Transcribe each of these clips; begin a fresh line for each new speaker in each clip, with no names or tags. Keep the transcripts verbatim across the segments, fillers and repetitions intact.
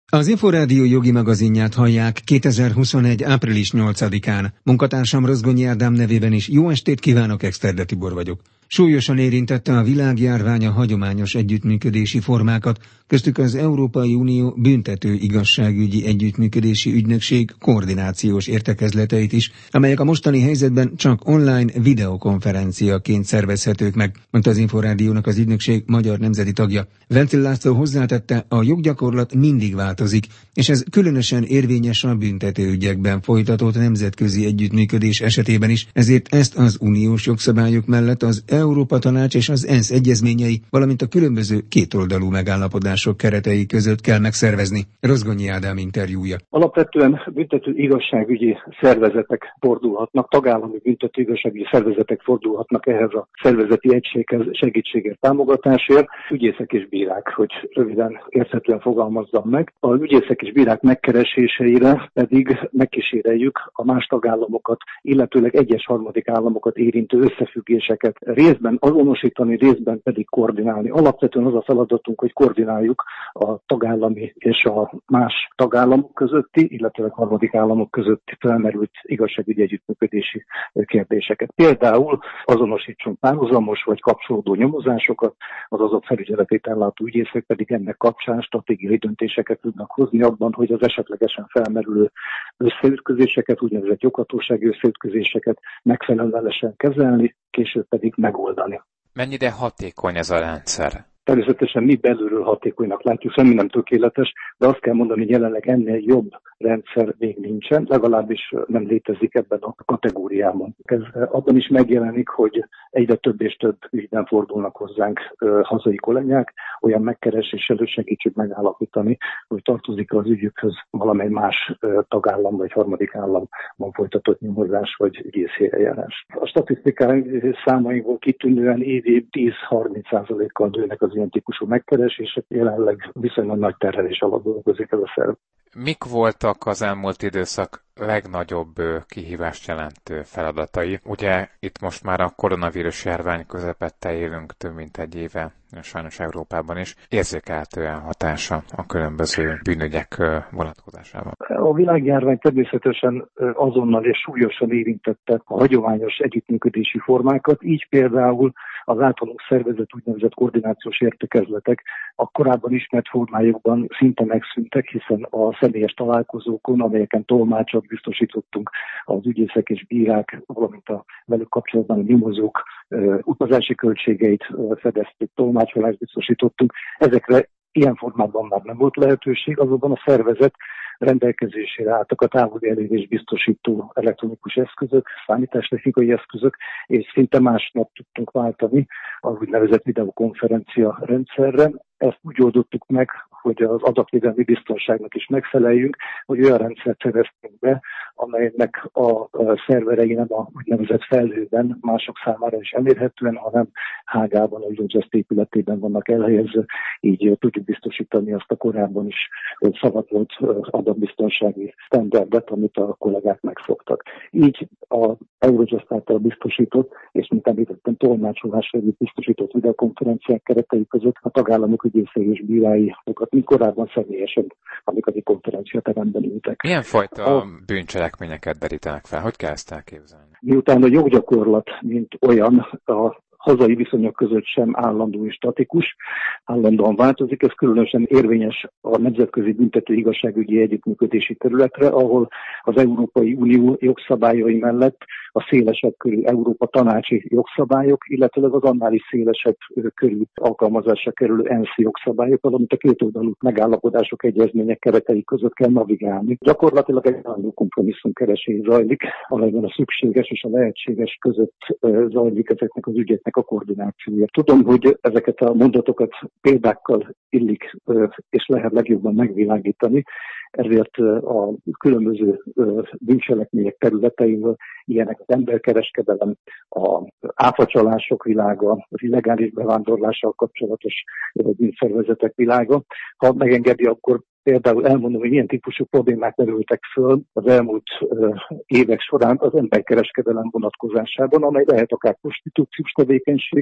Az Inforádió jogi magazinját hallják kétezer-huszonegy. április nyolcadikán. Munkatársam Rozgonyi Ádám nevében is jó estét kívánok, Exterde Tibor vagyok. Súlyosan érintette a világjárvány a hagyományos együttműködési formákat, köztük az Európai Unió büntető igazságügyi együttműködési ügynökség koordinációs értekezleteit is, amelyek a mostani helyzetben csak online videokonferenciaként szervezhetők meg, mondta az Inforádiónak az ügynökség magyar nemzeti tagja. Vencel László hozzátette, a joggyakorlat mindig változik, és ez különösen érvényes a büntetőügyekben folytatott nemzetközi együttműködés esetében is, ezért ezt az uniós jogszabályok mellett az Európa Tanács és az ENSZ egyezményei, valamint a különböző kétoldalú megállapodások keretei között kell megszervezni. Rozgonyi Ádám interjúja.
Alapvetően büntető igazságügyi szervezetek fordulhatnak, tagállami büntető igazságügyi szervezetek fordulhatnak ehhez a szervezeti egységhez segítségért, támogatásért, ügyészek és bírák, hogy röviden érthetően fogalmazzam meg. A ügyészek és bírák megkereséseire pedig megkíséreljük a más tagállamokat, illetőleg egyes harmadik államokat érintő összefüggéseket részben azonosítani, részben pedig koordinálni. Alapvetően az a feladatunk, hogy koordináljuk a tagállami és a más tagállamok közötti, illetve a harmadik államok közötti felmerült igazságügyi együttműködési kérdéseket. Például azonosítsunk párhuzamos vagy kapcsolódó nyomozásokat, az azok felügyeletét ellátó ügyészek pedig ennek kapcsán stratégiai döntéseket tudnak hozni abban, hogy az esetlegesen felmerülő összeütközéseket, úgynevezett joghatósági összeütközéseket megfelelően lehessen kezelni, később pedig megoldani.
Mennyire hatékony ez a rendszer?
Természetesen mi belülről hatékonynak látjuk, semmi nem tökéletes, de azt kell mondani, hogy jelenleg ennél jobb rendszer még nincsen, legalábbis nem létezik ebben a kategóriában. Ez abban is megjelenik, hogy egyre több és több ügyben fordulnak hozzánk ö, hazai kollégák, olyan megkereséssel segítsük megállapítani, hogy tartozik az ügyükhöz valamely más ö, tagállam vagy harmadik államban folytatott nyomozás vagy ügyészi eljárás. A statisztikai számainkból kitűnően évi tíz-harminc százalékkal nőnek az ilyen típusú megkeresések, jelenleg viszonylag nagy terhelés alatt dolgozik ez a szerv.
Mik voltak az elmúlt időszak legnagyobb kihívást jelentő feladatai? Ugye itt most már a koronavírus járvány közepette élünk több mint egy éve, sajnos Európában is. Érzékelhetően hatása a különböző bűnügyek vonatkozásában.
A világjárvány természetesen azonnal és súlyosan érintette a hagyományos együttműködési formákat, így például az általunk szervezett úgynevezett koordinációs értekezletek a korábban ismert formájukban szinte megszűntek, hiszen a személyes találkozókon, amelyeken tolmácsot biztosítottunk az ügyészek és bírák, valamint a velük kapcsolatban a nyomozók utazási költségeit fedeztük, tolmácsolást biztosítottunk. Ezekre ilyen formában már nem volt lehetőség, azonban a szervezet rendelkezésére álltak a távoli elérés biztosító elektronikus eszközök, számítástechnikai eszközök, és szinte másnap tudtunk váltani az úgynevezett videokonferencia rendszerre. Ezt úgy oldottuk meg, hogy az adatvédelmi biztonságnak is megfeleljünk, hogy olyan rendszert szereztünk be, amelynek a szerverei nem a úgynevezett felhőben mások számára is elérhetően, hanem Hágában, a Eurojust épületében vannak elhelyezve, így tudjuk biztosítani azt a korábban is szavazott adatbiztonsági standardet, amit a kollégák megszoktak. Így a Eurojust által biztosított, és mint említettem, tolmácsolásra biztosított videokonferenciák keretei között a tagállamok ügyészei és bírái, mi korábban személyesen, amikor a konferenciateremben ültek.
Milyen fajta a... bűncselekményeket derítenek fel? Hogy kell ezt elképzelni?
Miután a joggyakorlat, mint olyan, a hazai viszonyok között sem állandó és statikus, állandóan változik. Ez különösen érvényes a nemzetközi büntető igazságügyi együttműködési területre, ahol az Európai Unió jogszabályai mellett a szélesebb körű Európa tanácsi jogszabályok, illetve az annál is szélesebb körű alkalmazásra kerülő ENSZ jogszabályok, valamint a kétoldalú megállapodások, egyezmények keretei között kell navigálni. Gyakorlatilag egy állandó kompromisszumkeresés zajlik, amelyben a szükséges és a lehetséges között zajlik ezeknek az ügyeknek a koordinációja. Tudom, hogy ezeket a mondatokat példákkal illik és lehet legjobban megvilágítani, ezért a különböző bűncselekmények területeiről, ilyenek az emberkereskedelem, az áfacsalások világa, az illegális bevándorlással kapcsolatos bűnszervezetek világa. Ha megengedi, akkor például elmondom, hogy milyen típusú problémák merültek föl az elmúlt uh, évek során az emberkereskedelem vonatkozásában, amely lehet akár prostitúciós tevékenység,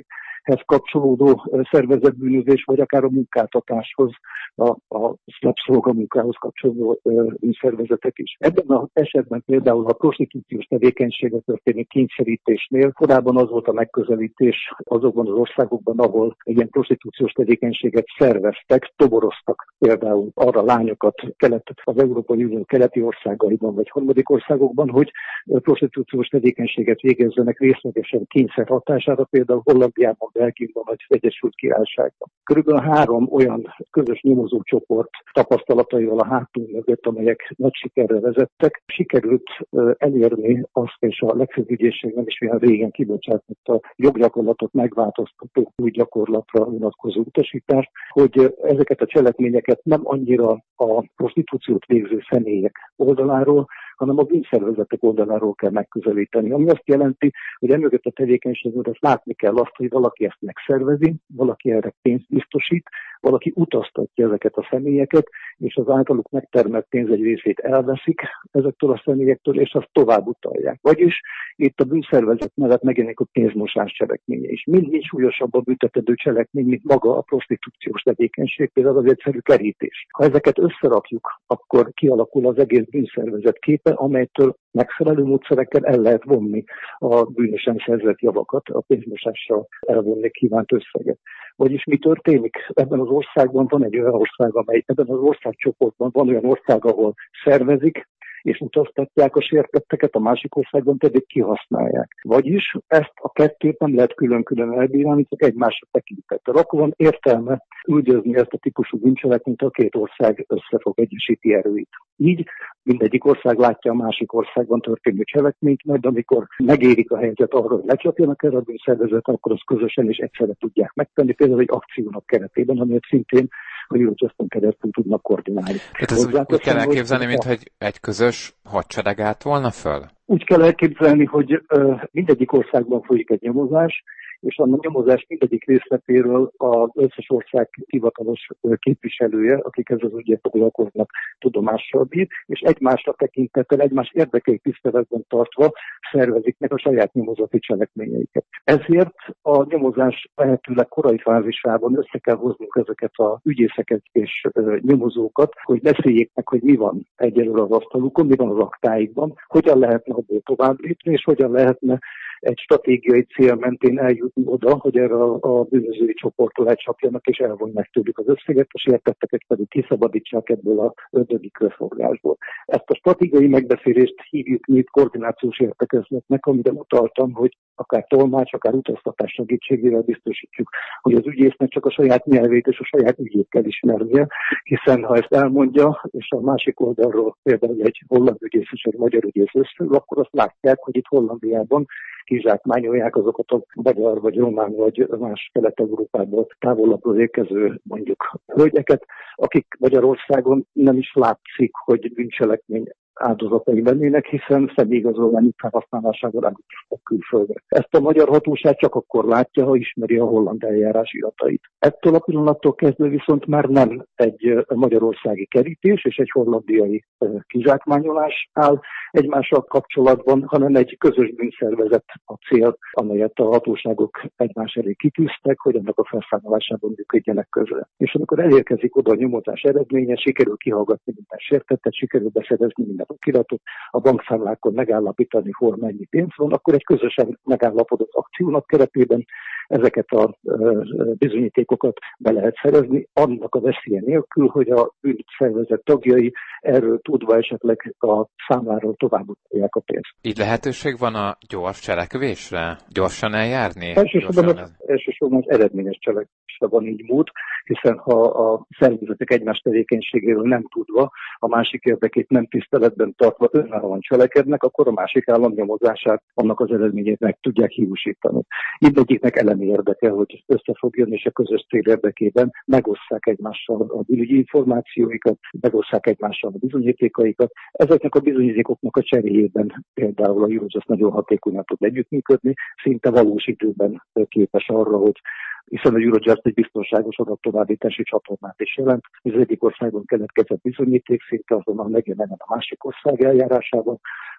bűnözéshez kapcsolódó szervezetbűnözés, vagy akár a munkáltatáshoz, a, a rabszolgamunkához kapcsolódó szervezetek is. Ebben az esetben például a prostitúciós tevékenységre történő kényszerítésnél korábban az volt a megközelítés azokban az országokban, ahol ilyen prostitúciós tevékenységet szerveztek, toboroztak például arra lányokat kelet, az Európai Unió keleti országaiban vagy harmadik országokban, hogy prostitúciós tevékenységet végezzenek részlegesen kényszer hatására, például Hollandiában, Belgiumban vagy az Egyesült Királyságban. Körülbelül három olyan közös nyomozócsoport tapasztalataival a hátunk mögött, amelyek nagy sikerre vezettek, sikerült elérni azt, és a legfőbb ügyészség nem is olyan régen kibocsátott a joggyakorlatot megváltoztató új gyakorlatra vonatkozó utasítást, hogy ezeket a cselekményeket nem annyira a prostitúciót végző személyek oldaláról, hanem a bűnszervezetek oldaláról kell megközelíteni. Ami azt jelenti, hogy emögött a tevékenységet azt látni kell azt, hogy valaki ezt megszervezi, valaki erre pénzt biztosít, valaki utaztatja ezeket a személyeket, és az általuk megtermelt pénz egy részét elveszik ezektől a személyektől, és azt tovább utalják. Vagyis itt a bűnszervezet mellett megjelenik a pénzmosás cselekménye is. Mind súlyosabb a büntetendő cselekmény, mint maga a prostitúciós tevékenység, például az egyszerű kerítés. Ha ezeket összerakjuk, akkor kialakul az egész bűnszervezet képe, amelytől megfelelő módszerekkel el lehet vonni a bűnösen szerzett javakat, a pénzmosással elvonni kívánt összeget. Vagyis mi történik? Ebben az országban van egy olyan ország, amely ebben az országcsoportban van olyan ország, ahol szervezik, és utaztatják a sértetteket, a másik országban pedig kihasználják. Vagyis ezt a kettőt nem lehet külön-külön elbírálni, csak egymásra tekintettel. Akkor van értelme üldözni ezt a típusú bűncselekményt, a két ország összefog, egyesíti erőit. Így mindegyik ország látja a másik országban történő cselekményt, majd amikor megérik a helyzet arra, hogy lecsapjanak erre a bűnszervezet, akkor azt közösen és egyszerre tudják megtenni, például egy akciónak keretében, amelyet szintén a Eurojuston keresztül tudnak koordinálni.
Tehát ez úgy, úgy kell elképzelni, mint hogy egy közös hadsereg állt volna föl?
Úgy kell elképzelni, hogy uh, mindegyik országban folyik egy nyomozás, és a nyomozás mindegyik részletéről az összes ország hivatalos képviselője, akik ezzel az ügyet foglalkoznak, tudomással bír, és egymásra tekintettel, egymás érdekeit tiszteletben tartva szervezik meg a saját nyomozati cselekményeiket. Ezért a nyomozás lehetőleg korai fázisában össze kell hoznunk ezeket az ügyészeket és nyomozókat, hogy beszéljék meg, hogy mi van egyelőre az asztalukon, mi van az aktáikban, hogyan lehetne abból tovább lépni, és hogyan lehetne egy stratégiai cél mentén eljutni oda, hogy erre a, a bűnözői csoporttól elcsapjanak és elvonják tőlük az összeget, és értetteket pedig kiszabadítsák ebből a ördögi körforgásból. Ezt a stratégiai megbeszélést hívjuk mi koordinációs értekezletnek, amire utaltam, hogy akár tolmács, akár utaztatás segítségével biztosítjuk, hogy az ügyésznek csak a saját nyelvét és a saját ügyét kell ismernie, hiszen ha ezt elmondja, és a másik oldalról például egy holland ügyész és egy magyar ügyész összeül, akkor azt látják, hogy itt Hollandiában kizsákmányolják azokat a magyar, vagy román, vagy más Kelet-Európából távolabbról érkező mondjuk hölgyeket, akik Magyarországon nem is látszik, hogy bűncselekmény áldozatai lennének, hiszen személyigazolványuk felhasználásával elutaztak külföldre. Ezt a magyar hatóság csak akkor látja, ha ismeri a holland eljárás iratait. Ettől a pillanattól kezdve viszont már nem egy magyarországi kerítés és egy hollandiai kizsákmányolás áll egymással kapcsolatban, hanem egy közös bűnszervezet a cél, amelyet a hatóságok egymás elé kitűztek, hogy ennek a felszámolásában működjenek közre. És amikor elérkezik oda a nyomozás eredménye, sikerül kihallgatni minden sértettet, sikerül beszerezni minden okiratot, a bankszámlákon megállapítani, hol mennyi pénz van, akkor egy közösen megállapodott akciónak keretében ezeket a bizonyítékokat be lehet szerezni, annak a veszélye nélkül, hogy a bűnszervezet tagjai erről tudva esetleg a számláról tovább utalják a pénzt.
Így lehetőség van a gyors cselekvésre? Gyorsan eljárni?
Elsősorban az, elsősorban az eredményes cselekvésre van így mód, hiszen ha a szervezetek egymás tevékenységéről nem tudva, a másik érdekét nem tiszteletben tartva önállóan cselekednek, akkor a másik állam nyomozását, annak az eredményét meg tudják hiúsítani. Mindegyiknek elemi érdeke, hogy összefogjon, és a közös cél érdekében megosszák egymással a bűnügyi információikat, megosszák egymással a bizonyítékaikat. Ezeknek a bizonyítékoknak a cseréjében például a Eurojust nagyon hatékonyan tud együttműködni, szinte valós időben képes arra, hogy hiszen a Eurojust egy biztonságos adattovábbítási csatornát is jelent. Az egyik országban keletkezett bizonyíték szinte azonnal megjelenik a másik ország eljárásában.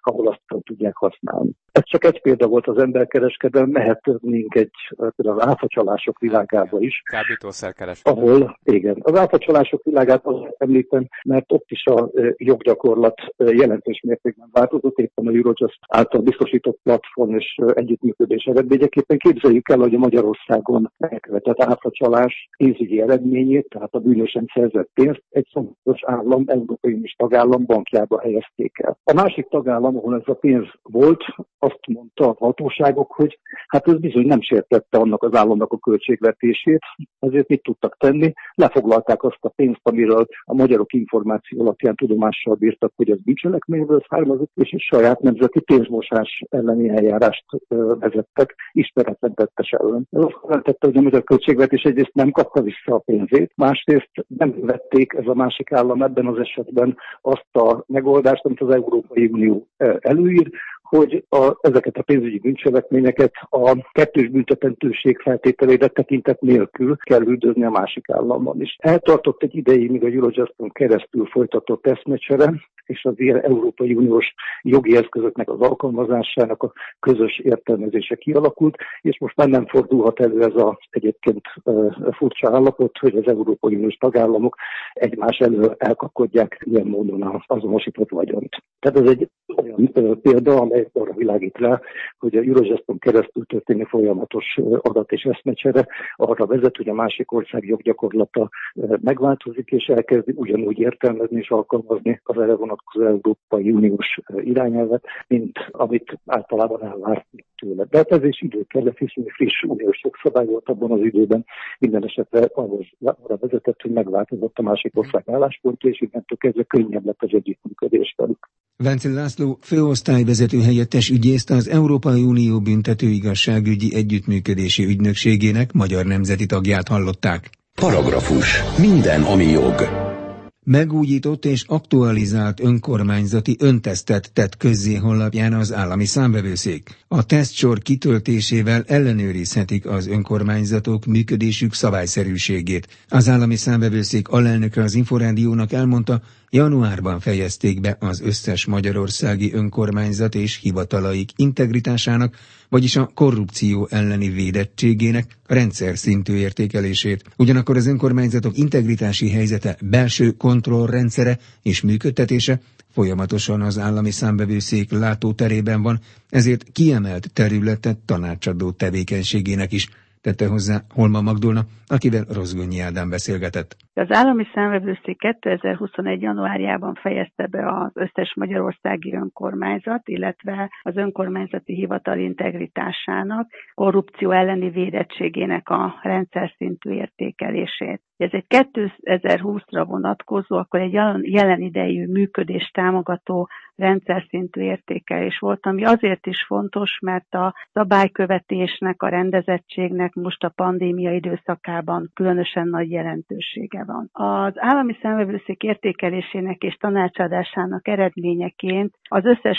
ahol azt tudják használni. Ez csak egy példa volt az emberkereskedelem, mehetnénk egy például az áfacsalások világába is.
Kábítószerkereskedelem.
Ahol, igen, az áfacsalások világát azért említem, mert ott is a joggyakorlat jelentős mértékben változott, éppen a Eurojust által biztosított platform és együttműködés eredményeképpen. Képzeljük el, hogy a Magyarországon elkövetett áfacsalás pénzügyi eredményét, tehát a bűnösen szerzett pénzt egy szomszédos állam, Európai Uniós tagállam bankjába helyezték el. A másik tagállam, ahol ez a pénz volt, azt mondta a hatóságok, hogy hát ez bizony nem sértette annak az államnak a költségvetését, ezért mit tudtak tenni? Lefoglalták azt a pénzt, amiről a magyarok információ alapján tudomással bírtak, hogy ez bűncselekményből származik, és egy saját nemzeti pénzmosás elleni eljárást vezettek ismeretlen tettes ellen. Ez azt jelentette, hogy a magyar költségvetés egyrészt nem kapta vissza a pénzét, másrészt nem vették ez a másik állam ebben az esetben azt a megoldást, amit az Európai Unió előír, hogy a, ezeket a pénzügyi bűncselekményeket a kettős büntetendőség feltételére tekintet nélkül kell üldözni a másik államban is. Eltartott egy ideig, míg a Eurojuston keresztül folytatott eszmecsere, és az ilyen Európai Uniós jogi eszközöknek az alkalmazásának a közös értelmezése kialakult, és most már nem fordulhat elő ez az egyébként furcsa állapot, hogy az Európai Uniós tagállamok egymás elől elkapkodják ilyen módon az azonosított vagyont. Tehát ez egy olyan példa, amely arra világít rá, hogy a Eurojuston keresztül történő folyamatos adat és eszmecsere arra vezet, hogy a másik ország joggyakorlata megváltozik, és elkezdi ugyanúgy értelmezni és alkalmazni az erre vonatkozó Európai Uniós irányelvet, mint amit általában elvár tőle. De hát ez is idő kellett, hiszen friss uniós jogszabály volt abban az időben, minden esetre ahhoz arra vezetett, hogy megváltozott a másik ország álláspontja, és innentől kezdve könnyebb lett az együttműködés velük.
Vencel László főosztályvezető helyettes ügyészt, az Európai Unió büntető igazságügyi együttműködési ügynökségének magyar nemzeti tagját hallották.
Paragrafus. Minden, ami jog.
Megújított és aktualizált önkormányzati öntesztet tett közzé honlapján az állami számvevőszék. A tesztsor kitöltésével ellenőrizhetik az önkormányzatok működésük szabályszerűségét. Az állami számvevőszék alelnöke az Inforádiónak elmondta, januárban fejezték be az összes magyarországi önkormányzat és hivatalaik integritásának, vagyis a korrupció elleni védettségének rendszer szintű értékelését. Ugyanakkor az önkormányzatok integritási helyzete, belső kontrollrendszere és működtetése folyamatosan az állami számvevőszék látóterében van, ezért kiemelt területet tanácsadó tevékenységének is, tette hozzá Holma Magdolna, akivel Rozgonyi Ádám beszélgetett.
Az állami számvevőszék kétezer-huszonegy. januárjában fejezte be az összes magyarországi önkormányzat, illetve az önkormányzati hivatal integritásának, korrupció elleni védettségének a rendszer szintű értékelését. Ez egy kétezer-húszra vonatkozó, akkor egy jelen idejű működést támogató rendszer szintű értékelés volt, ami azért is fontos, mert a szabálykövetésnek, a rendezettségnek most a pandémia időszakában különösen nagy jelentősége van. Az állami számvevőszék értékelésének és tanácsadásának eredményeként az összes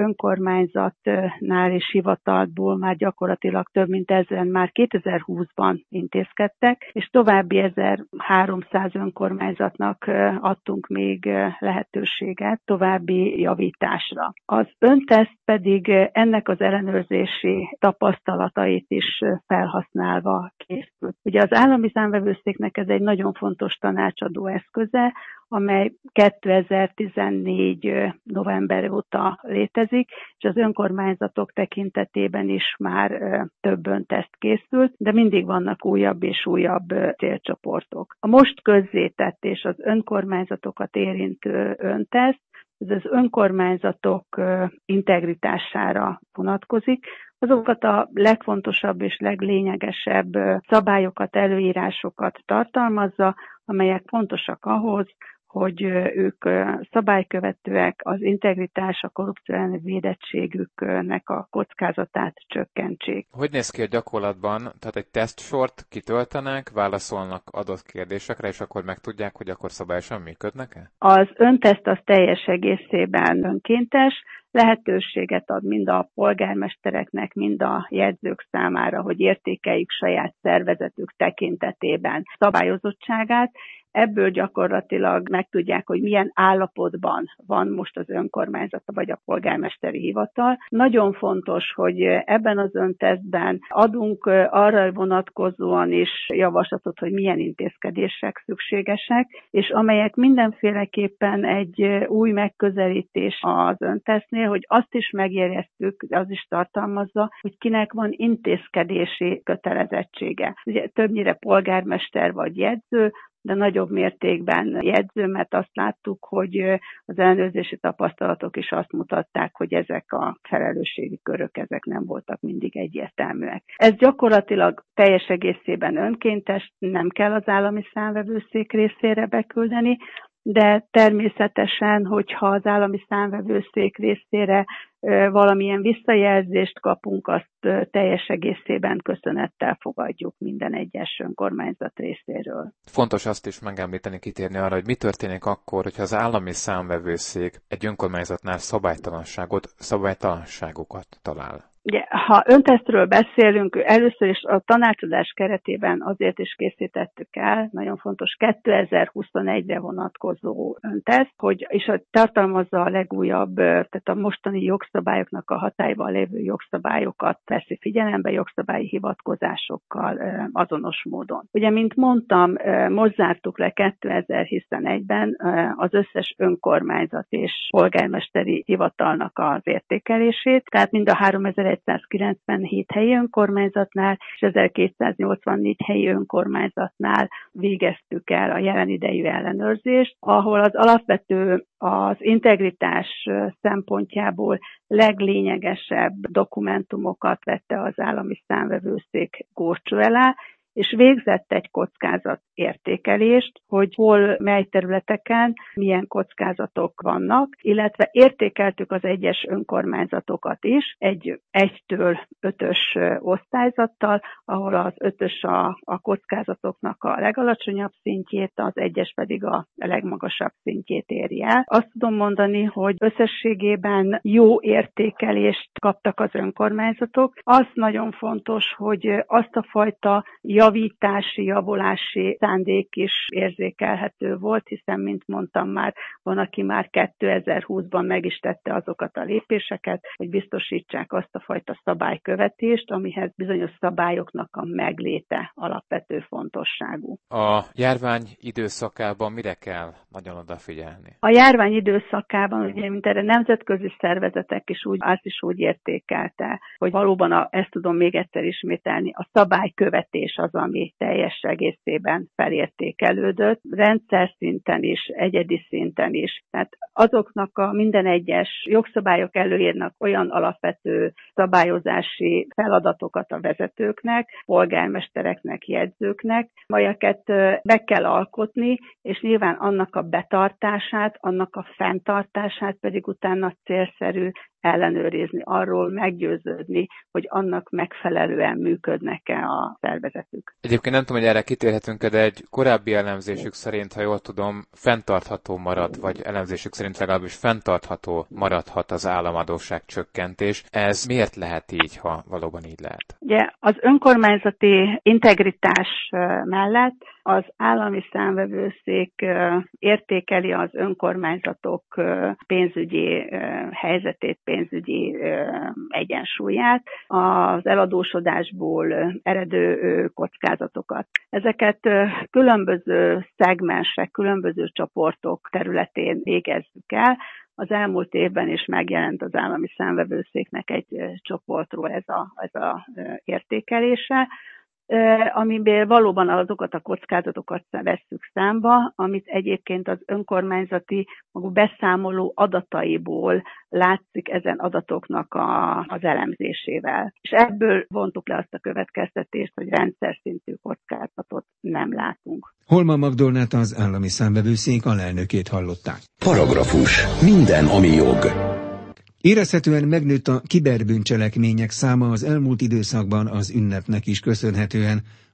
önkormányzatnál és hivatalból már gyakorlatilag több mint ezren már kétezer-húszban intézkedtek, és további ezerháromszáz önkormányzatnak adtunk még lehetőséget további javításra. Az önteszt pedig ennek az ellenőrzési tapasztalatait is felhasználva készült. Ugye az állami számvevőszéknek ez egy nagyon fontos tanácsadó eszköze, amely kétezer-tizennégy. november óta létezik, és az önkormányzatok tekintetében is már több önteszt készült, de mindig vannak újabb és újabb célcsoportok. A most közzétett és az önkormányzatokat érintő önteszt, ez az önkormányzatok integritására vonatkozik, azokat a legfontosabb és leglényegesebb szabályokat, előírásokat tartalmazza, amelyek fontosak ahhoz, hogy ők szabálykövetőek, az integritás, a korrupció elleni védettségüknek a kockázatát csökkentsék.
Hogy néz ki a gyakorlatban? Tehát egy tesztsort kitöltenek, válaszolnak adott kérdésekre, és akkor megtudják, hogy akkor szabályosan működnek-e?
Az önteszt az teljes egészében önkéntes, lehetőséget ad mind a polgármestereknek, mind a jegyzők számára, hogy értékeljük saját szervezetük tekintetében szabályozottságát. Ebből gyakorlatilag megtudják, hogy milyen állapotban van most az önkormányzat vagy a polgármesteri hivatal. Nagyon fontos, hogy ebben az öntesztben adunk arra vonatkozóan is javaslatot, hogy milyen intézkedések szükségesek, és amelyek mindenféleképpen egy új megközelítés az öntesztnél, hogy azt is megjegyeztük, az is tartalmazza, hogy kinek van intézkedési kötelezettsége. Ugye többnyire polgármester vagy jegyző, de nagyobb mértékben jegyző, mert azt láttuk, hogy az ellenőrzési tapasztalatok is azt mutatták, hogy ezek a felelősségi körök, ezek nem voltak mindig egyértelműek. Ez gyakorlatilag teljes egészében önkéntes, nem kell az állami számvevőszék részére beküldeni, de természetesen, hogyha az állami számvevőszék részére valamilyen visszajelzést kapunk, azt teljes egészében köszönettel fogadjuk minden egyes önkormányzat részéről.
Fontos azt is megemlíteni, kitérni arra, hogy mi történik akkor, hogyha az állami számvevőszék egy önkormányzatnál szabálytalanságot, szabálytalanságokat talál.
Ugye, ha öntesztről beszélünk, először is a tanácsadás keretében azért is készítettük el, nagyon fontos kétezer-huszonegyre vonatkozó önteszt, hogy és a tartalmazza a legújabb, tehát a mostani jogszabályoknak a hatályban lévő jogszabályokat veszi figyelembe, jogszabályi hivatkozásokkal azonos módon. Ugye, mint mondtam, most zártuk le kétezer-huszonegyben az összes önkormányzat és polgármesteri hivatalnak az értékelését, tehát mind a háromezer-százkilencvenhét helyi önkormányzatnál és ezerkétszáznyolcvannégy helyi önkormányzatnál végeztük el a jelen idejű ellenőrzést, ahol az alapvető az integritás szempontjából leglényegesebb dokumentumokat vette az állami számvevőszék górcső alá, és végzett egy kockázat értékelést, hogy hol, mely területeken milyen kockázatok vannak, illetve értékeltük az egyes önkormányzatokat is egy egytől ötös osztályzattal, ahol az ötös a, a kockázatoknak a legalacsonyabb szintjét, az egyes pedig a legmagasabb szintjét éri el. Azt tudom mondani, hogy összességében jó értékelést kaptak az önkormányzatok. Az nagyon fontos, hogy azt a fajta javítási, javulási szándék is érzékelhető volt, hiszen, mint mondtam már, van, aki már kétezer-húszban meg is tette azokat a lépéseket, hogy biztosítsák azt a fajta szabálykövetést, amihez bizonyos szabályoknak a megléte alapvető fontosságú.
A járvány időszakában mire kell nagyon odafigyelni?
A járvány időszakában, ugye, mint erre nemzetközi szervezetek is úgy, azt is úgy értékelte, hogy valóban a, ezt tudom még egyszer ismételni, a szabálykövetés az, ami teljes egészében felértékelődött, rendszer szinten is, egyedi szinten is. Tehát azoknak a minden egyes jogszabályok előírnak olyan alapvető szabályozási feladatokat a vezetőknek, polgármestereknek, jegyzőknek, amelyeket be kell alkotni, és nyilván annak a betartását, annak a fenntartását pedig utána célszerű ellenőrizni, arról meggyőződni, hogy annak megfelelően működnek-e a szervezetük.
Egyébként nem tudom, hogy erre kitérhetünk, de egy korábbi elemzésük szerint, ha jól tudom, fenntartható marad, vagy elemzésük szerint legalábbis fenntartható maradhat az államadósság csökkentés. Ez miért lehet így, ha valóban így lehet?
Ugye az önkormányzati integritás mellett az állami számvevőszék értékeli az önkormányzatok pénzügyi helyzetét, pénzügyi egyensúlyát, az eladósodásból eredő kockázatokat. Ezeket különböző szegmensek, különböző csoportok területén végezzük el. Az elmúlt évben is megjelent az állami számvevőszéknek egy csoportról ez a, ez a értékelése, amiben valóban azokat a kockázatokat vesszük számba, amit egyébként az önkormányzati maguk beszámoló adataiból látszik ezen adatoknak a, az elemzésével. És ebből vontuk le azt a következtetést, hogy rendszer szintű kockázatot nem látunk.
Holman Magdolnát, az állami számvevőszék alelnökét hallották.
Paragrafus. Minden, ami jog.
Érezhetően megnőtt a kiberbűncselekmények száma az elmúlt időszakban az ünnepnek is köszönhetően.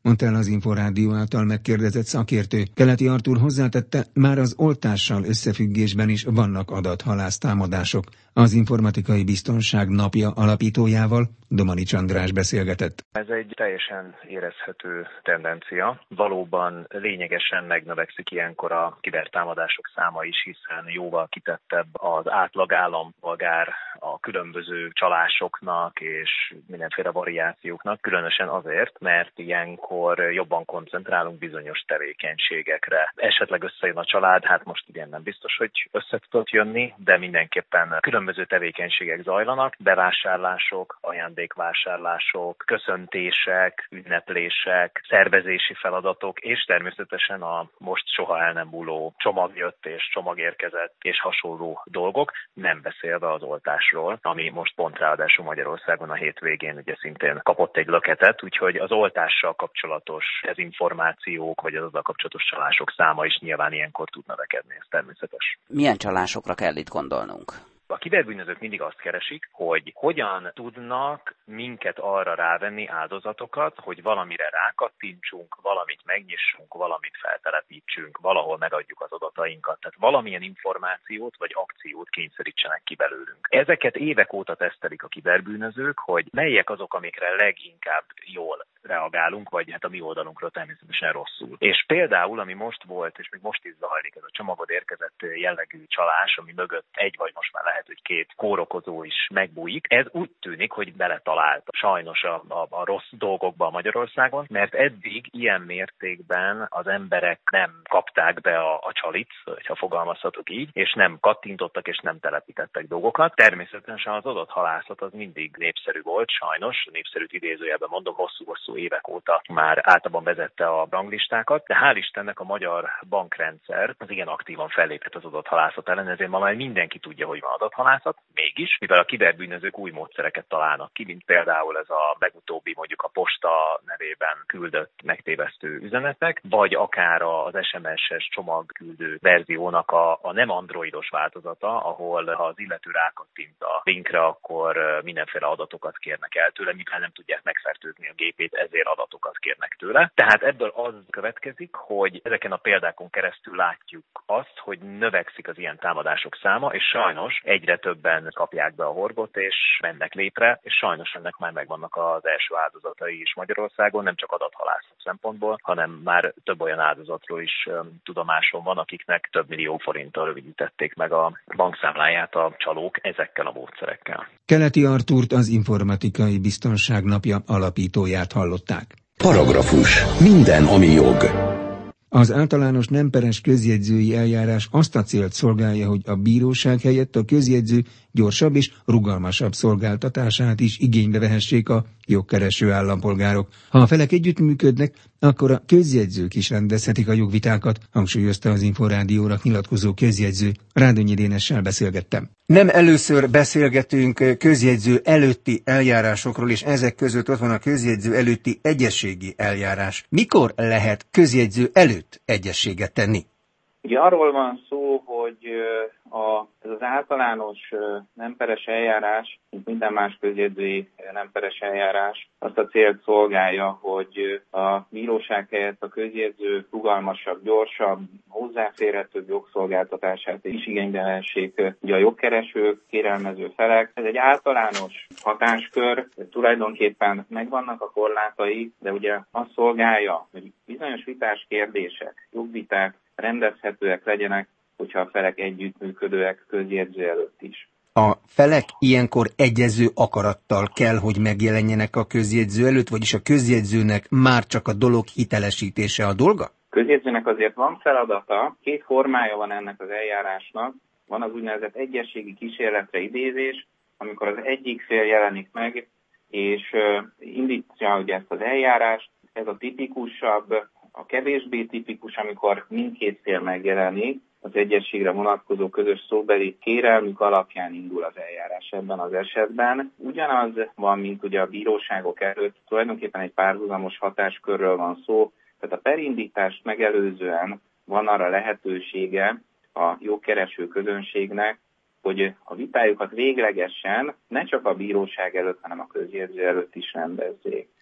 mondta el az Inforádió által megkérdezett szakértő. Keleti Artúr hozzátette, már az oltással összefüggésben is vannak adathalásztámadások. Az Informatikai Biztonság Napja alapítójával, Domanics András beszélgetett.
Ez egy teljesen érezhető tendencia. Valóban lényegesen megnövekszik ilyenkor a kibertámadások száma is, hiszen jóval kitettebb az átlag állampolgár a különböző csalásoknak és mindenféle variációknak, különösen azért, mert ilyenkor jobban koncentrálunk bizonyos tevékenységekre. Esetleg összejön a család, hát most igen nem biztos, hogy össze tudott jönni, de mindenképpen különböző tevékenységek zajlanak, bevásárlások, ajándékvásárlások, köszöntések, ünneplések, szervezési feladatok, és természetesen a most soha el nem múló csomag jött és csomag érkezett és hasonló dolgok, nem beszélve az oltásról, ami most pont ráadásul Magyarországon a hétvégén ugye szintén kapott egy löketet, úgyhogy az oltással kapcsolatos dezinformációk vagy az azzal kapcsolatos csalások száma is nyilván ilyenkor tud növekedni, ez természetes.
Milyen csalásokra kell itt gondolnunk?
A kiberbűnözők mindig azt keresik, hogy hogyan tudnak minket arra rávenni, áldozatokat, hogy valamire rákattintsunk, valamit megnyissunk, valamit feltelepítsünk, valahol megadjuk az adatainkat. Tehát valamilyen információt vagy akciót kényszerítsenek ki belőlünk. Ezeket évek óta tesztelik a kiberbűnözők, hogy melyek azok, amikre leginkább jól reagálunk, vagy hát a mi oldalunkról természetesen rosszul. És például, ami most volt, és még most is zajlik, ez a csomagod érkezett jellegű csalás, ami mögött egy vagy most már lehet, hogy két kórokozó is megbújik. Ez úgy tűnik, hogy beletalált sajnos a, a, a rossz dolgokba Magyarországon, mert eddig ilyen mértékben az emberek nem kapták be a, a csalit, ha fogalmazhatok így, és nem kattintottak és nem telepítettek dolgokat. Természetesen az adathalászat az mindig népszerű volt, sajnos, népszerűt idézőjelben mondom, hosszú-hosszú évek óta már általában vezette a ranglistákat, de hál' Istennek a magyar bankrendszer az igen aktívan fellépett az adathalászat ellen, ezért ma már mindenki tudja, hogy van adathalászat, mégis, mivel a kiberbűnözők új módszereket találnak ki, mint például ez a legutóbbi mondjuk a posta nevében küldött megtévesztő üzenetek, vagy akár az es em es-es csomagküldő verziónak a, a nem androidos változata, ahol ha az illető rákattint a linkre, akkor mindenféle adatokat kérnek el tőle, mivel nem tudják megfertőzni a gépét, ezért adatokat kérnek tőle. Tehát ebből az következik, hogy ezeken a példákon keresztül látjuk azt, hogy növekszik az ilyen támadások száma, és sajnos egyre többen kapják be a horgot, és mennek lépre, és sajnos ennek már megvannak az első áldozatai is Magyarországon, nem csak adathalászat szempontból, hanem már több olyan áldozatról is um, tudomásom van, akiknek több millió forinttal rövidítették meg a bankszámláját a csalók ezekkel a módszerekkel.
Keleti Artúrt, az Informatikai Biztonság Napja alapítóját hallották.
Paragrafus. Minden, ami jog.
Az általános nem peres közjegyzői eljárás azt a célt szolgálja, hogy a bíróság helyett a közjegyző gyorsabb és rugalmasabb szolgáltatását is igénybe vehessék a jogkereső állampolgárok. Ha a felek együttműködnek, akkor a közjegyzők is rendezhetik a jogvitákat, hangsúlyozta az Inforádiónak nyilatkozó közjegyző. Rádonyi Dénessel beszélgettem. Nem először beszélgetünk közjegyző előtti eljárásokról, és ezek között ott van a közjegyző előtti egyezségi eljárás. Mikor lehet közjegyző előtt egyezséget tenni?
Ugye arról van szó, hogy a, ez az általános nem peres eljárás, mint minden más közjegyzői nem peres eljárás, azt a célt szolgálja, hogy a bíróság helyett a közjegyző rugalmasabb, gyorsabb, hozzáférhetőbb jogszolgáltatását is igénybe vessék ugye a jogkeresők, kérelmező felek. Ez egy általános hatáskör, tulajdonképpen megvannak a korlátai, de ugye azt szolgálja, hogy bizonyos vitás kérdések, jogviták rendezhetőek legyenek, hogyha a felek együttműködőek közjegyző előtt is.
A felek ilyenkor egyező akarattal kell, hogy megjelenjenek a közjegyző előtt, vagyis a közjegyzőnek már csak a dolog hitelesítése a dolga?
Közjegyzőnek azért van feladata, két formája van ennek az eljárásnak. Van az úgynevezett egyezségi kísérletre idézés, amikor az egyik fél jelenik meg, és indítja ugye ezt az eljárást. Ez a tipikusabb, a kevésbé tipikus, amikor mindkét fél megjelenik, az egyezségre vonatkozó közös szóbeli kérelmük alapján indul az eljárás ebben az esetben. Ugyanaz van, mint ugye a bíróságok előtt, tulajdonképpen egy párhuzamos hatáskörről van szó, tehát a perindítást megelőzően van arra lehetősége a jogkereső közönségnek, hogy a vitájukat véglegesen ne csak a bíróság előtt, hanem a közjegyző előtt is rendezzék.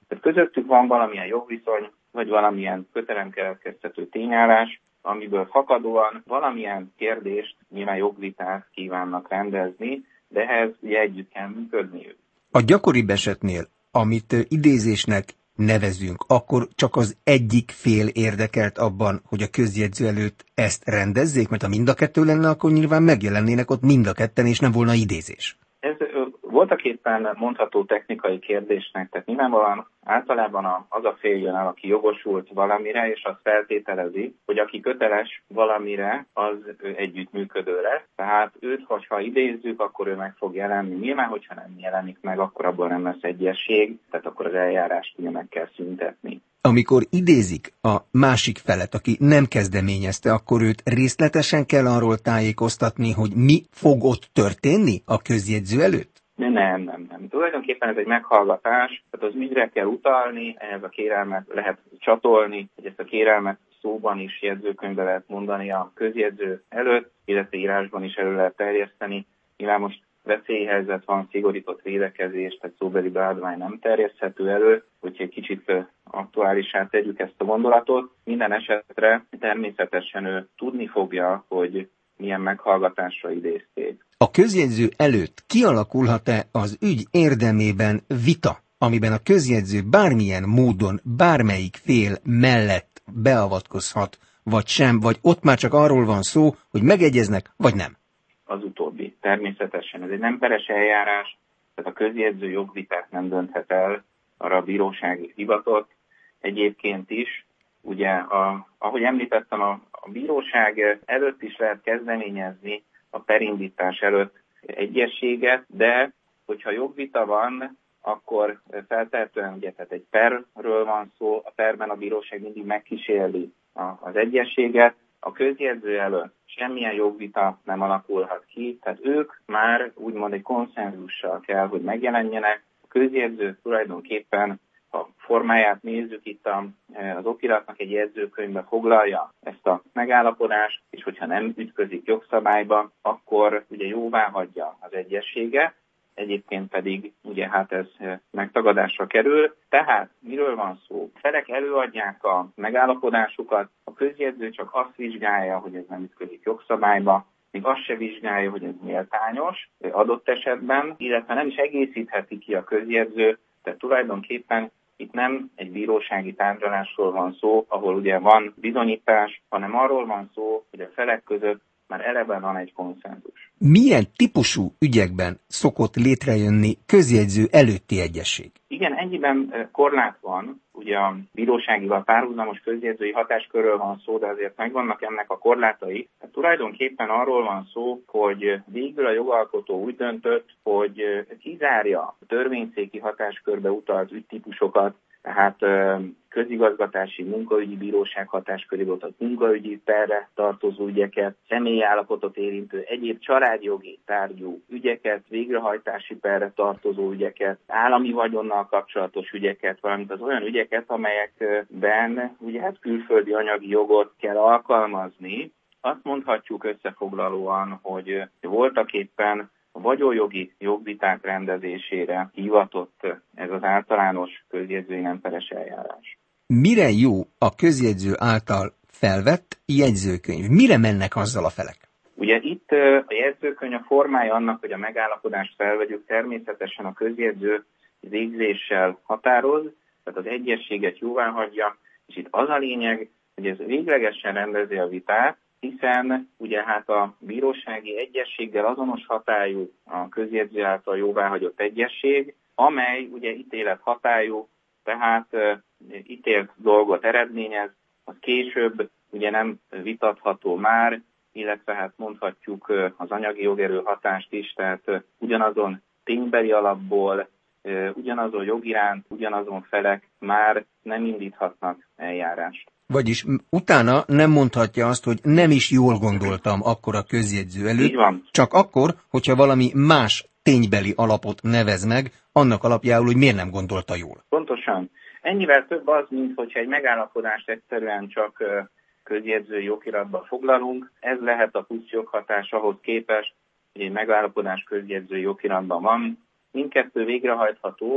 Tehát közöttük van valamilyen jogviszony, vagy valamilyen kötelemkeletkeztető tényállás, amiből fakadóan valamilyen kérdést, nyilván jogvitát kívánnak rendezni, de ehhez ugye együtt kell működniük.
A gyakoribb esetnél, amit idézésnek nevezünk, akkor csak az egyik fél érdekelt abban, hogy a közjegyző előtt ezt rendezzék, mert ha mind a kettő lenne, akkor nyilván megjelennének ott mind a ketten, és nem volna idézés.
Ez voltak éppen mondható technikai kérdésnek, tehát nyilvánvalóan általában az a fél jön el, aki jogosult valamire, és azt feltételezi, hogy aki köteles valamire, az együttműködő lesz. Tehát őt, hogyha idézzük, akkor ő meg fog jelenni. Nyilván, hogyha nem jelenik meg, akkor abból nem lesz egyesség, tehát akkor az eljárást ugye meg kell szüntetni.
Amikor idézik a másik felet, aki nem kezdeményezte, akkor őt részletesen kell arról tájékoztatni, hogy mi fog ott történni a közjegyző előtt?
Nem, nem, nem, nem. Tulajdonképpen ez egy meghallgatás, tehát az ügyre kell utalni, ehhez a kérelmet lehet csatolni, hogy ezt a kérelmet szóban is jegyzőkönyvbe lehet mondani a közjegyző előtt, illetve írásban is elő lehet terjeszteni. Nyilván most veszélyhelyzet van, szigorított védekezés, tehát szóbeli beadvány nem terjeszthető elő, úgyhogy egy kicsit aktuálisá tegyük ezt a gondolatot. Minden esetre természetesen ő tudni fogja, hogy milyen meghallgatásra idézték.
A közjegyző előtt kialakulhat-e az ügy érdemében vita, amiben a közjegyző bármilyen módon bármelyik fél mellett beavatkozhat, vagy sem, vagy ott már csak arról van szó, hogy megegyeznek, vagy nem?
Az utóbbi. Természetesen. Ez egy nem peres eljárás, tehát a közjegyző jogvitát nem dönthet el, arra a bíróság hivatott. Egyébként is, ugye, a, ahogy említettem, a, a bíróság előtt is lehet kezdeményezni a perindítás előtt egyességet, de hogyha jogvita van, akkor feltehetően ugye, tehát egy perről van szó, a perben a bíróság mindig megkísérli a, az egyességet, a közjegyző előtt semmilyen jogvita nem alakulhat ki, tehát ők már úgymond egy konszenzussal kell, hogy megjelenjenek. A közjegyző tulajdonképpen, ha formáját nézzük, itt az okiratnak egy jegyzőkönyvbe foglalja ezt a megállapodást, és hogyha nem ütközik jogszabályba, akkor ugye jóvá hagyja az egyességet, egyébként pedig ugye hát ez megtagadásra kerül. Tehát miről van szó? Felek előadják a megállapodásukat, a közjegyző csak azt vizsgálja, hogy ez nem ütközik jogszabályba, még azt se vizsgálja, hogy ez méltányos adott esetben, illetve nem is egészítheti ki a közjegyző, tehát tulajdonképpen itt nem egy bírósági tárgyalásról van szó, ahol ugye van bizonyítás, hanem arról van szó, hogy a felek között már eleve van egy konszenzus.
Milyen típusú ügyekben szokott létrejönni közjegyző előtti egyesség?
Igen, ennyiben korlát van, ugye a bíróságival párhuzamos közjegyzői hatáskörről van szó, de azért megvannak ennek a korlátai. Hát tulajdonképpen arról van szó, hogy végül a jogalkotó úgy döntött, hogy kizárja a törvényszéki hatáskörbe utalt ügytípusokat, tehát közigazgatási, munkaügyi bíróság hatásköréből, tehát munkaügyi perre tartozó ügyeket, személyi állapotot érintő egyéb családjogi tárgyú ügyeket, végrehajtási perre tartozó ügyeket, állami vagyonnal kapcsolatos ügyeket, valamint az olyan ügyeket, amelyekben ugye hát külföldi anyagi jogot kell alkalmazni. Azt mondhatjuk összefoglalóan, hogy voltak éppen a vagyonjogi jogviták rendezésére hivatott ez az általános közjegyzői nem peres eljárás.
Mire jó a közjegyző által felvett jegyzőkönyv? Mire mennek azzal a felek?
Ugye itt a jegyzőkönyv a formája annak, hogy a megállapodást felvegyük, természetesen a közjegyző végzéssel határoz, tehát az egyességet jóváhagyja, és itt az a lényeg, hogy ez véglegesen rendezi a vitát, hiszen ugye hát a bírósági egyességgel azonos hatályú a közjegyző által jóváhagyott egyesség, amely ugye ítélet hatályú, tehát e, ítélt dolgot eredményez, az később ugye nem vitatható már, illetve hát mondhatjuk az anyagi jogerő hatást is, tehát ugyanazon ténybeli alapból, e, ugyanazon jogiránt, ugyanazon felek már nem indíthatnak eljárást.
Vagyis utána nem mondhatja azt, hogy nem is jól gondoltam akkor a közjegyző előtt, csak akkor, hogyha valami más ténybeli alapot nevez meg, annak alapjául, hogy miért nem gondolta jól.
Pontosan. Ennyivel több az, mint hogyha egy megállapodást egyszerűen csak közjegyzői jogiratba foglalunk. Ez lehet a plusz joghatás ahhoz képest, hogy egy megállapodás közjegyzői jogiratban van. Mindkettő végrehajtható,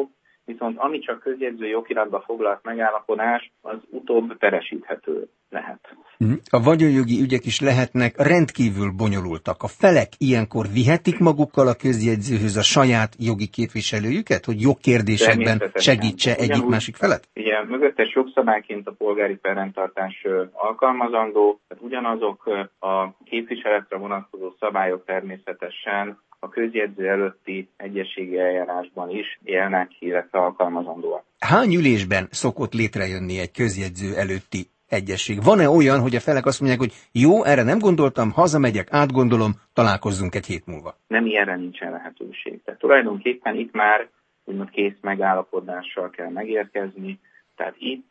viszont ami csak közjegyzői okiratba foglalt megállapodás, az utóbb peresíthető lehet.
A vagyonjogi ügyek is lehetnek rendkívül bonyolultak. A felek ilyenkor vihetik magukkal a közjegyzőhöz a saját jogi képviselőjüket, hogy jogkérdésekben segítse egyik-másik felet?
Ugye mögöttes jogszabályként a polgári perrendtartás alkalmazandó, tehát ugyanazok a képviseletre vonatkozó szabályok természetesen a közjegyző előtti egyezségi eljárásban is élnek, illetve alkalmazandóak.
Hány ülésben szokott létrejönni egy közjegyző előtti egyesség? Van-e olyan, hogy a felek azt mondják, hogy jó, erre nem gondoltam, hazamegyek, átgondolom, találkozzunk egy hét múlva?
Nem, ilyenre nincsen lehetőség. Tehát tulajdonképpen itt már úgymond kész megállapodással kell megérkezni. Tehát itt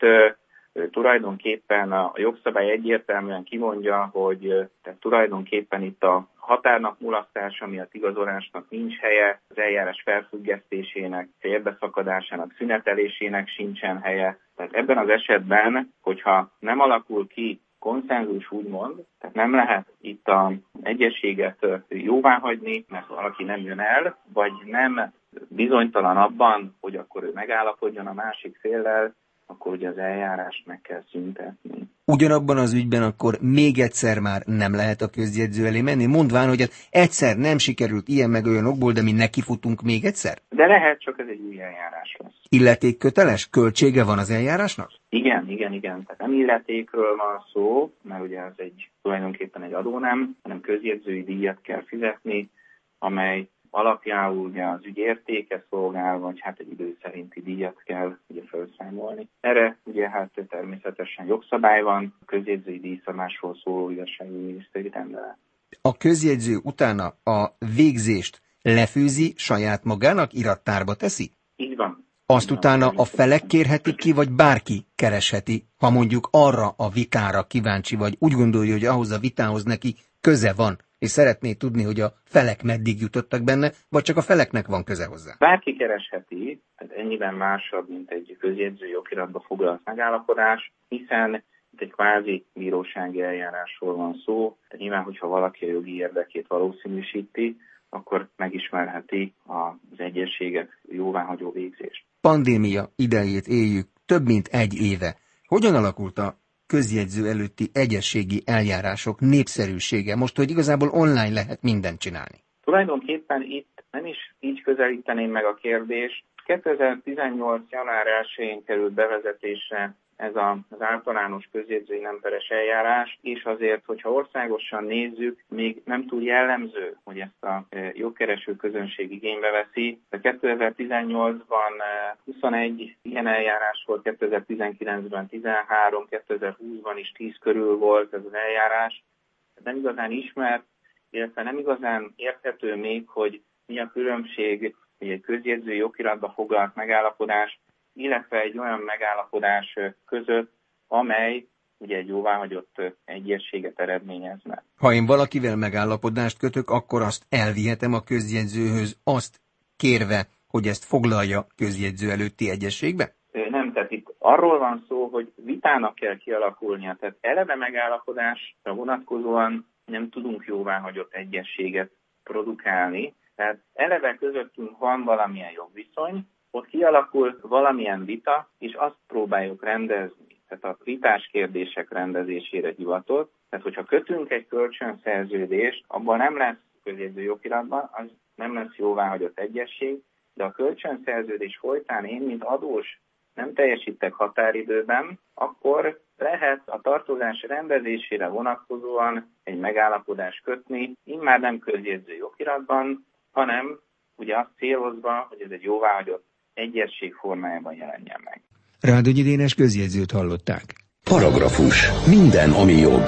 tulajdonképpen a jogszabály egyértelműen kimondja, hogy tehát tulajdonképpen itt a határnak mulasztása miatt igazolásnak nincs helye, az eljárás felfüggesztésének, félbeszakadásának, szünetelésének sincsen helye. Tehát ebben az esetben, hogyha nem alakul ki konszenzus úgymond, tehát nem lehet itt az egyezséget jóváhagyni, mert valaki nem jön el, vagy nem bizonytalan abban, hogy akkor ő megállapodjon a másik féllel, akkor ugye az eljárást meg kell szüntetni.
Ugyanabban az ügyben akkor még egyszer már nem lehet a közjegyző elé menni, mondván, hogy egyszer nem sikerült ilyen meg olyan okból, de mi nekifutunk még egyszer?
De lehet, csak ez egy új eljárás lesz.
Illetékköteles? Költsége van az eljárásnak?
Igen, igen, igen. Tehát nem illetékről van szó, mert ugye ez egy tulajdonképpen egy adónem, hanem közjegyzői díjat kell fizetni, amely alapjául ugye az ügy értéke szolgál, vagy hát egy idő szerinti díjat kell ugye felszámolni. Erre ugye hát természetesen jogszabály van, a közjegyzői díjszabásról szóló igazságügyminiszteri rendelet.
A közjegyző utána a végzést lefűzi saját magának, irattárba teszi?
Így van.
Azt utána a felek kérhetik ki, vagy bárki keresheti, ha mondjuk arra a vitára kíváncsi vagy, úgy gondolja, hogy ahhoz a vitához neki köze van, és szeretné tudni, hogy a felek meddig jutottak benne, vagy csak a feleknek van köze hozzá.
Bárki keresheti, tehát ennyiben másabb, mint egy közjegyzői okiratba foglalt megállapodás, hiszen itt egy kvázi bírósági eljárásról van szó, tehát nyilván, hogyha valaki a jogi érdekét valószínűsíti, akkor megismerheti az egyezséget jóváhagyó végzést.
Pandémia idejét éljük több mint egy éve. Hogyan alakult a közjegyző előtti egyezségi eljárások népszerűsége, most, hogy igazából online lehet mindent csinálni?
Tulajdonképpen itt nem is így közelíteném meg a kérdést. kétezer-tizennyolc. január elsején került bevezetésre ez az általános közjegyzői nem peres eljárás, és azért, hogyha országosan nézzük, még nem túl jellemző, hogy ezt a jogkereső közönség igénybe veszi. De kétezer-tizennyolcban huszonegy ilyen eljárás volt, kétezer-tizenkilencben tizenhárom, kétezer-húszban is tíz körül volt ez az eljárás. Nem igazán ismert, illetve nem igazán érthető még, hogy mi a különbség egy közjegyzői okiratba foglalt megállapodás, illetve egy olyan megállapodás között, amely ugye egy jóváhagyott egyezséget eredményezne.
Ha én valakivel megállapodást kötök, akkor azt elvihetem a közjegyzőhöz, azt kérve, hogy ezt foglalja közjegyző előtti egyezségbe?
Nem, tehát itt arról van szó, hogy vitának kell kialakulnia, tehát eleve megállapodásra vonatkozóan nem tudunk jóváhagyott egyezséget produkálni, tehát eleve közöttünk van valamilyen jogviszony, ott kialakul valamilyen vita, és azt próbáljuk rendezni. Tehát a vitás kérdések rendezésére hivatott. Tehát, hogyha kötünk egy kölcsönszerződést, abban nem lesz közjegyzői okiratban, az nem lesz jóváhagyott egyezség, de a kölcsönszerződés folytán én, mint adós, nem teljesítek határidőben, akkor lehet a tartozás rendezésére vonatkozóan egy megállapodást kötni, immár nem közjegyzői okiratban, hanem ugye azt célozva, hogy ez egy jóváhagyott egyezség formájában jelenjen meg.
Rádonyi Dénes közjegyzőt hallották.
Paragrafus. Minden, ami jog.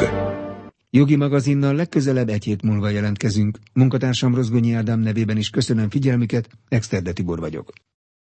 Jogi magazinnal legközelebb egy hét múlva jelentkezünk. Munkatársam Rozgonyi Ádám nevében is köszönöm figyelmüket, Exterde Tibor vagyok.